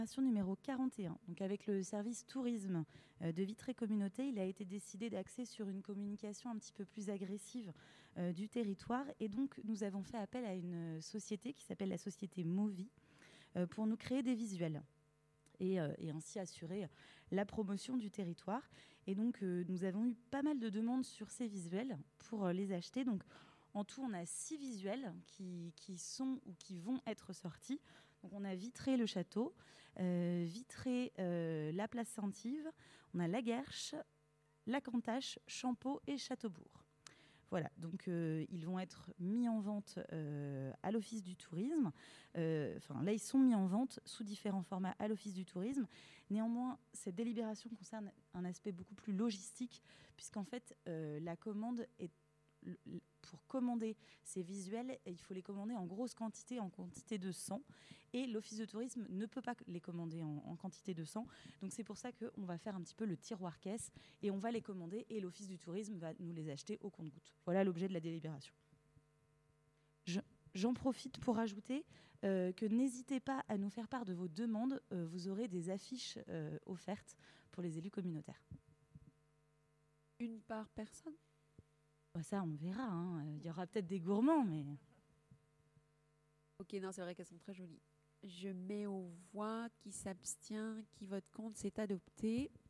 Numéro 41. Donc avec le service tourisme de Vitré Communauté, il a été décidé d'axer sur une communication un petit peu plus agressive du territoire. Et donc nous avons fait appel à une société qui s'appelle la société Movi pour nous créer des visuels. Et ainsi assurer la promotion du territoire. Et donc, nous avons eu pas mal de demandes sur ces visuels pour les acheter. Donc, en tout, on a 6 visuels qui sont ou qui vont être sortis. Donc, on a Vitré le château, Vitré la place Saint-Yves, on a La Guerche, La Cantache, Champeaux et Châteaubourg. Voilà, donc ils vont être mis en vente à l'Office du tourisme. Là, ils sont mis en vente sous différents formats à l'Office du tourisme. Néanmoins, cette délibération concerne un aspect beaucoup plus logistique, puisqu'en fait, la commande est... Pour commander ces visuels, il faut les commander en grosse quantité, en quantité de 100. Et l'Office de tourisme ne peut pas les commander en quantité de 100. Donc c'est pour ça qu'on va faire un petit peu le tiroir caisse et on va les commander et l'Office du tourisme va nous les acheter au compte-gouttes. Voilà l'objet de la délibération. J'en profite pour ajouter que n'hésitez pas à nous faire part de vos demandes. Vous aurez des affiches offertes pour les élus communautaires. Une par personne ? Ça, on verra. Hein. Il y aura peut-être des gourmands, mais... Ok, non, c'est vrai qu'elles sont très jolies. Je mets aux voix qui s'abstient, qui vote contre, c'est adopté.